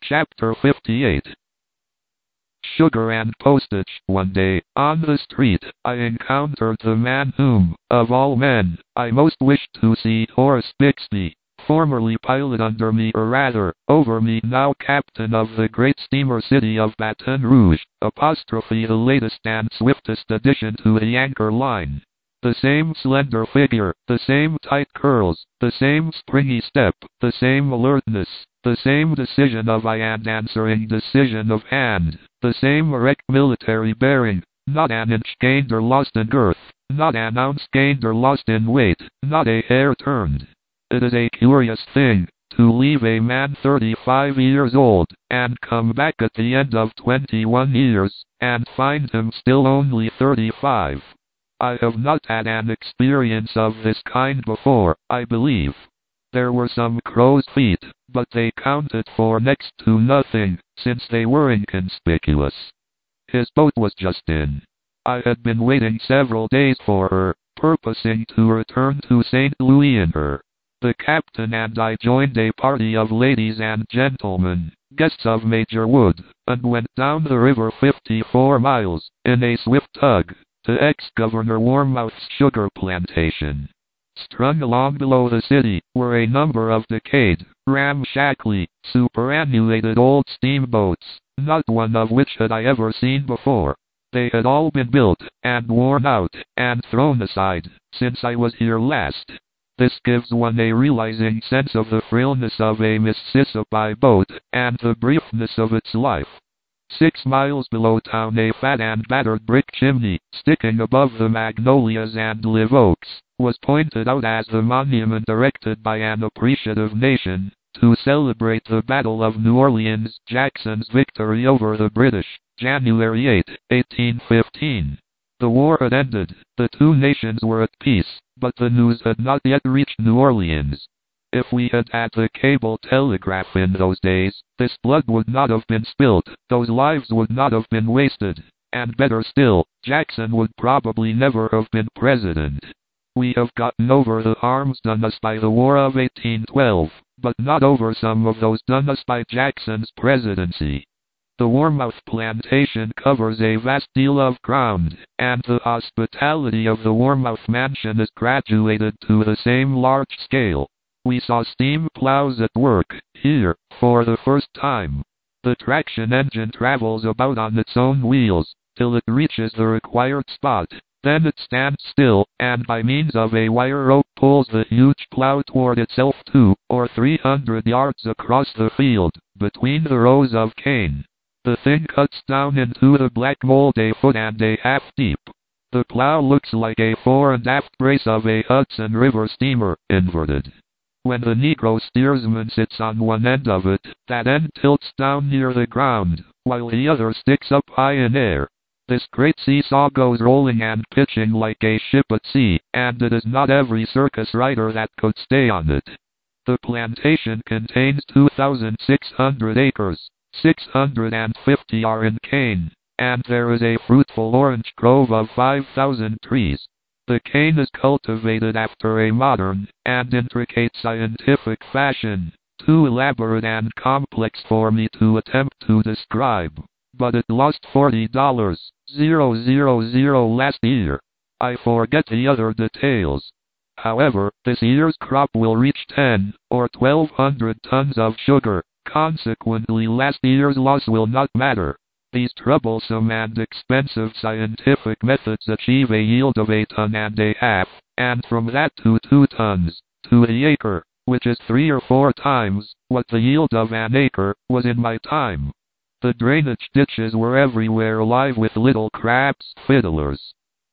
Chapter 58. Sugar and postage. One day, on the street, I encountered the man whom, of all men, I most wished to see, Horace Bixby, formerly pilot under me, or rather, over me, now captain of the great steamer city of Baton Rouge, the latest and swiftest addition to the anchor line. The same slender figure, the same tight curls, the same springy step, the same alertness, the same decision of eye and answering decision of hand, the same erect military bearing, not an inch gained or lost in girth, not an ounce gained or lost in weight, not a hair turned. It is a curious thing, to leave a man 35 years old, and come back at the end of 21 years, and find him still only 35. I have not had an experience of this kind before, I believe. There were some crow's feet, but they counted for next to nothing, since they were inconspicuous. His boat was just in. I had been waiting several days for her, purposing to return to St. Louis in her. The captain and I joined a party of ladies and gentlemen, guests of Major Wood, and went down the river 54 miles, in a swift tug, to ex-Governor Warmouth's sugar plantation. Strung along below the city were a number of decayed, ramshackly, superannuated old steamboats, not one of which had I ever seen before. They had all been built, and worn out, and thrown aside, since I was here last. This gives one a realizing sense of the frailness of a Mississippi boat, and the briefness of its life. 6 miles below town a fat and battered brick chimney, sticking above the magnolias and live oaks, was pointed out as the monument erected by an appreciative nation, to celebrate the Battle of New Orleans, Jackson's victory over the British, January 8, 1815. The war had ended, the two nations were at peace, but the news had not yet reached New Orleans. If we had had the cable telegraph in those days, this blood would not have been spilt, those lives would not have been wasted, and better still, Jackson would probably never have been president. We have gotten over the harms done us by the War of 1812, but not over some of those done us by Jackson's presidency. The Warmouth plantation covers a vast deal of ground, and the hospitality of the Warmouth mansion is graduated to the same large scale. We saw steam plows at work, here, for the first time. The traction engine travels about on its own wheels, till it reaches the required spot. Then it stands still, and by means of a wire rope pulls the huge plow toward itself 200 or 300 yards across the field, between the rows of cane. The thing cuts down into the black mold a foot and a half deep. The plow looks like a fore and aft brace of a Hudson River steamer, inverted. When the Negro steersman sits on one end of it, that end tilts down near the ground, while the other sticks up high in air. This great seesaw goes rolling and pitching like a ship at sea, and it is not every circus rider that could stay on it. The plantation contains 2,600 acres, 650 are in cane, and there is a fruitful orange grove of 5,000 trees. The cane is cultivated after a modern and intricate scientific fashion, too elaborate and complex for me to attempt to describe, but it lost $40,000 last year. I forget the other details. However, this year's crop will reach 10 or 1,200 tons of sugar, consequently last year's loss will not matter. These troublesome and expensive scientific methods achieve a yield of 1.5 tons, and from that to 2 tons, to the acre, which is 3 or 4 times what the yield of an acre was in my time. The drainage ditches were everywhere alive with little crabs, fiddlers.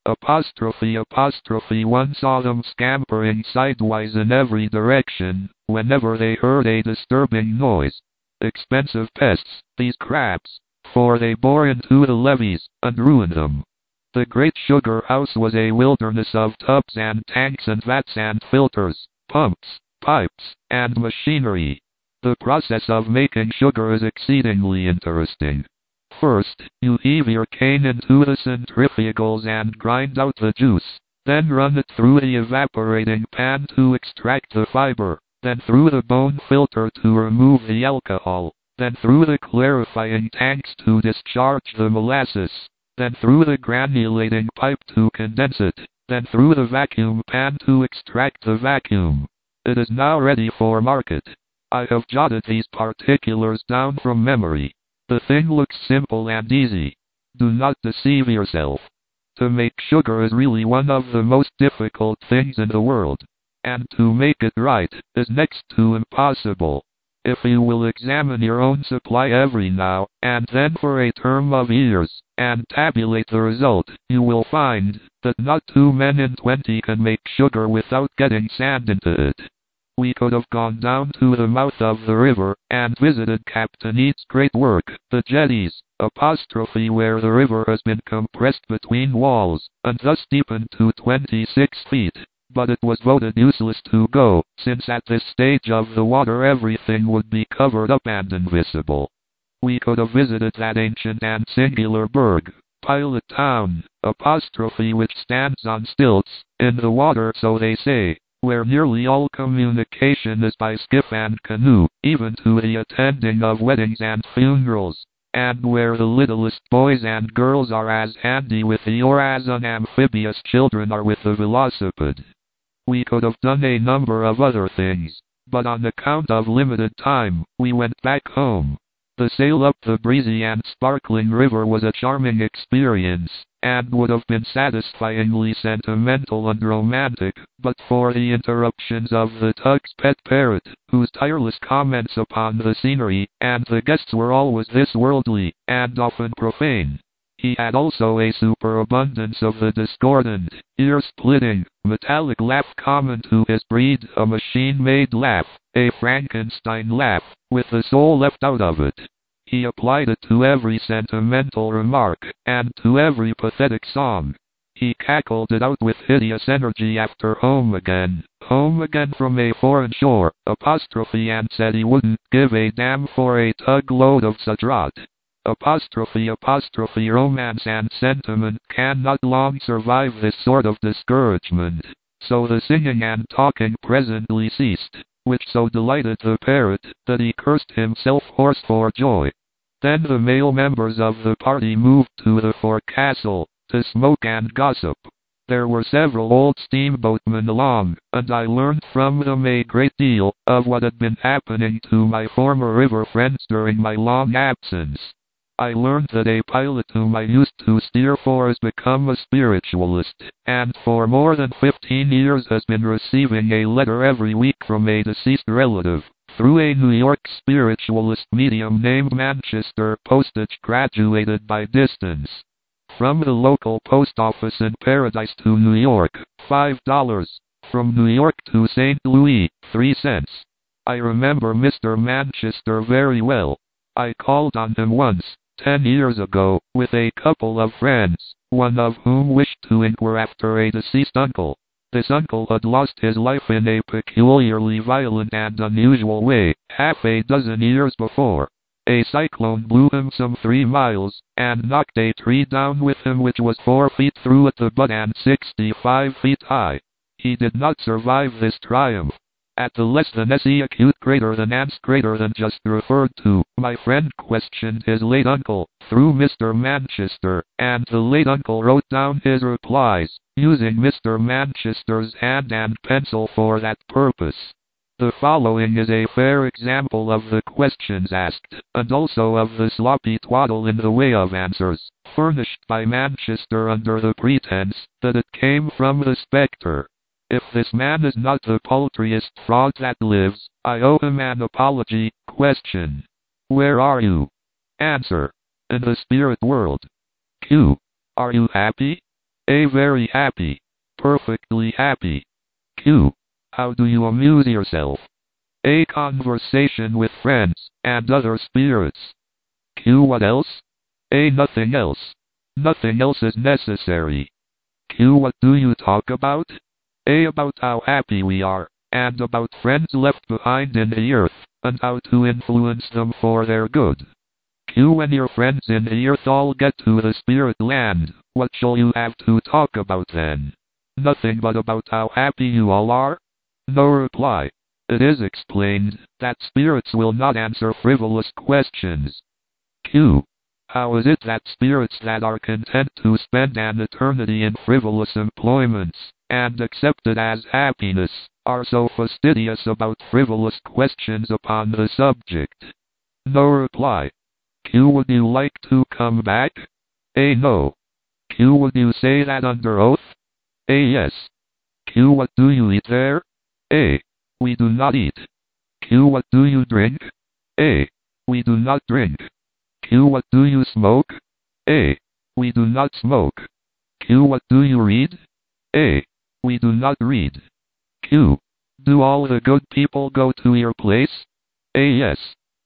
One saw them scampering sidewise in every direction, whenever they heard a disturbing noise. Expensive pests, these crabs, for they bore into the levees, and ruined them. The great sugar house was a wilderness of tubs and tanks and vats and filters, pumps, pipes, and machinery. The process of making sugar is exceedingly interesting. First, you heave your cane into the centrifugals and grind out the juice, then run it through the evaporating pan to extract the fiber, then through the bone filter to remove the alcohol, then through the clarifying tanks to discharge the molasses, then through the granulating pipe to condense it, then through the vacuum pan to extract the vacuum. It is now ready for market. I have jotted these particulars down from memory. The thing looks simple and easy. Do not deceive yourself. To make sugar is really one of the most difficult things in the world, and to make it right is next to impossible. If you will examine your own supply every now and then for a term of years, and tabulate the result, you will find that not 2 men in 20 can make sugar without getting sand into it. We could have gone down to the mouth of the river and visited Captain Eads' great work, the jetties, where the river has been compressed between walls, and thus deepened to 26 feet. But it was voted useless to go, since at this stage of the water everything would be covered up and invisible. We could have visited that ancient and singular burg, Pilot Town, which stands on stilts, in the water so they say, where nearly all communication is by skiff and canoe, even to the attending of weddings and funerals, and where the littlest boys and girls are as handy with the oar as unamphibious children are with the velocipede. We could have done a number of other things, but on account of limited time, we went back home. The sail up the breezy and sparkling river was a charming experience, and would have been satisfyingly sentimental and romantic, but for the interruptions of the tug's pet parrot, whose tireless comments upon the scenery and the guests were always this worldly, and often profane. He had also a superabundance of the discordant, ear-splitting, metallic laugh common to his breed, a machine-made laugh, a Frankenstein laugh, with the soul left out of it. He applied it to every sentimental remark, and to every pathetic song. He cackled it out with hideous energy after home again from a foreign shore, and said he wouldn't give a damn for a tug load of such rot. Romance and sentiment cannot long survive this sort of discouragement, so the singing and talking presently ceased, which so delighted the parrot that he cursed himself hoarse for joy. Then the male members of the party moved to the forecastle, to smoke and gossip. There were several old steamboatmen along, and I learned from them a great deal of what had been happening to my former river friends during my long absence. I learned that a pilot whom I used to steer for has become a spiritualist, and for more than 15 years has been receiving a letter every week from a deceased relative, through a New York spiritualist medium named Manchester, postage graduated by distance. From the local post office in Paradise to New York, $5. From New York to St. Louis, 3 cents. I remember Mr. Manchester very well. I called on him once, 10 years ago, with a couple of friends, one of whom wished to inquire after a deceased uncle. This uncle had lost his life in a peculiarly violent and unusual way, half a dozen years before. A cyclone blew him some 3 miles, and knocked a tree down with him which was 4 feet through at the butt and 65 feet high. He did not survive this triumph. At the less than SE acute greater than ANS greater than just referred to, my friend questioned his late uncle, through Mr. Manchester, and the late uncle wrote down his replies, using Mr. Manchester's hand and pencil for that purpose. The following is a fair example of the questions asked, and also of the sloppy twaddle in the way of answers, furnished by Manchester under the pretense that it came from the Spectre. If this man is not the paltriest fraud that lives, I owe him an apology. Question. Where are you? Answer. In the spirit world. Q. Are you happy? A. Very happy. Perfectly happy. Q. How do you amuse yourself? A. Conversation with friends, and other spirits. Q. What else? A. Nothing else. Nothing else is necessary. Q. What do you talk about? A. About how happy we are, and about friends left behind in the earth, and how to influence them for their good. Q. When your friends in the earth all get to the spirit land, what shall you have to talk about then? Nothing but about how happy you all are? No reply. It is explained that spirits will not answer frivolous questions. Q. How is it that spirits that are content to spend an eternity in frivolous employments, and accept it as happiness, are so fastidious about frivolous questions upon the subject? No reply. Q. Would you like to come back? A. No. Q. Would you say that under oath? A. Yes. Q. What do you eat there? A. We do not eat. Q. What do you drink? A. We do not drink. Q. What do you smoke? A. We do not smoke. Q. What do you read? A. We do not read. Q. Do all the good people go to your place? A. Yes.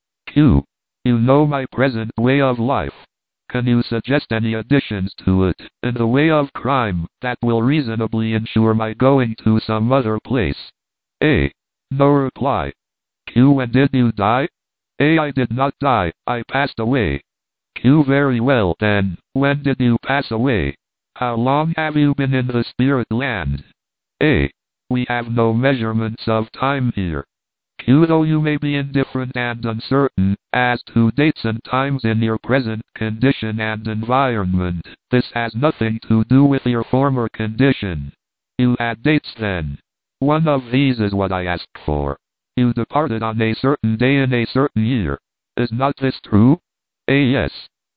Q. You know my present way of life. Can you suggest any additions to it, in the way of crime, that will reasonably ensure my going to some other place? A. No reply. Q. When did you die? A. I did not die, I passed away. Q. Very well then, when did you pass away? How long have you been in the spirit land? A. We have no measurements of time here. Q. Though you may be indifferent and uncertain as to dates and times in your present condition and environment, this has nothing to do with your former condition. You had dates then. One of these is what I asked for. You departed on a certain day in a certain year. Is not this true? A. Yes.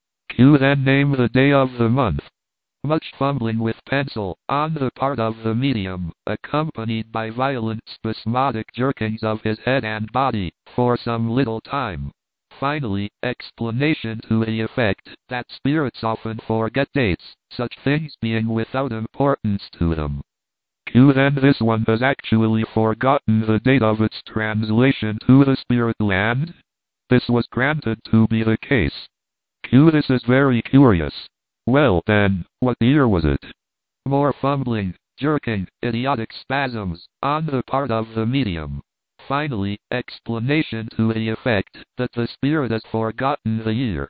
Q. Then name the day of the month. Much fumbling with pencil on the part of the medium, accompanied by violent spasmodic jerkings of his head and body, for some little time. Finally, explanation to the effect that spirits often forget dates, such things being without importance to them. Q. Then this one has actually forgotten the date of its translation to the spirit land? This was granted to be the case. Q. This is very curious. Well then, what year was it? More fumbling, jerking, idiotic spasms, on the part of the medium. Finally, explanation to the effect that the spirit has forgotten the year.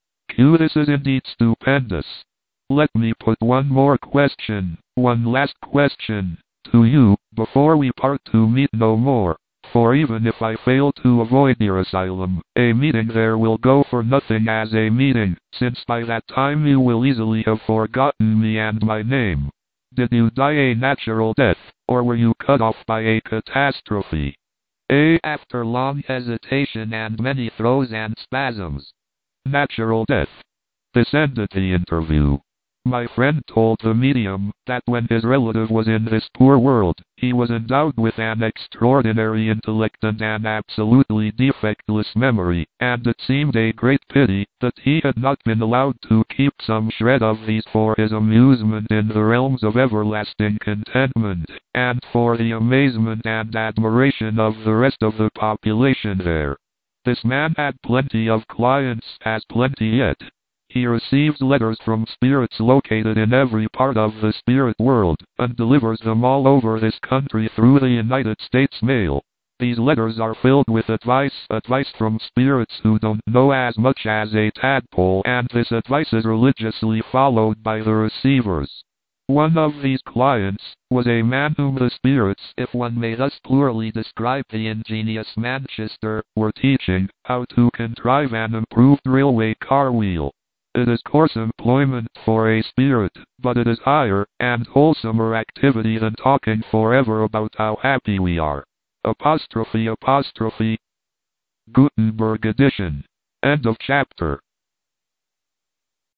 Q. This is indeed stupendous. Let me put one more question, one last question, to you, before we part to meet no more. For even if I fail to avoid your asylum, a meeting there will go for nothing as a meeting, since by that time you will easily have forgotten me and my name. Did you die a natural death, or were you cut off by a catastrophe? A. After long hesitation and many throes and spasms. Natural death. This ended the interview. My friend told the medium that when his relative was in this poor world, he was endowed with an extraordinary intellect and an absolutely defectless memory, and it seemed a great pity that he had not been allowed to keep some shred of these for his amusement in the realms of everlasting contentment, and for the amazement and admiration of the rest of the population there. This man had plenty of clients, has plenty yet. He receives letters from spirits located in every part of the spirit world, and delivers them all over this country through the United States mail. These letters are filled with advice from spirits who don't know as much as a tadpole, and this advice is religiously followed by the receivers. One of these clients was a man whom the spirits, if one may thus plurally describe the ingenious Manchester, were teaching how to contrive an improved railway car wheel. It is coarse employment for a spirit, but it is higher and wholesomer activity than talking forever about how happy we are. Gutenberg edition. End of chapter.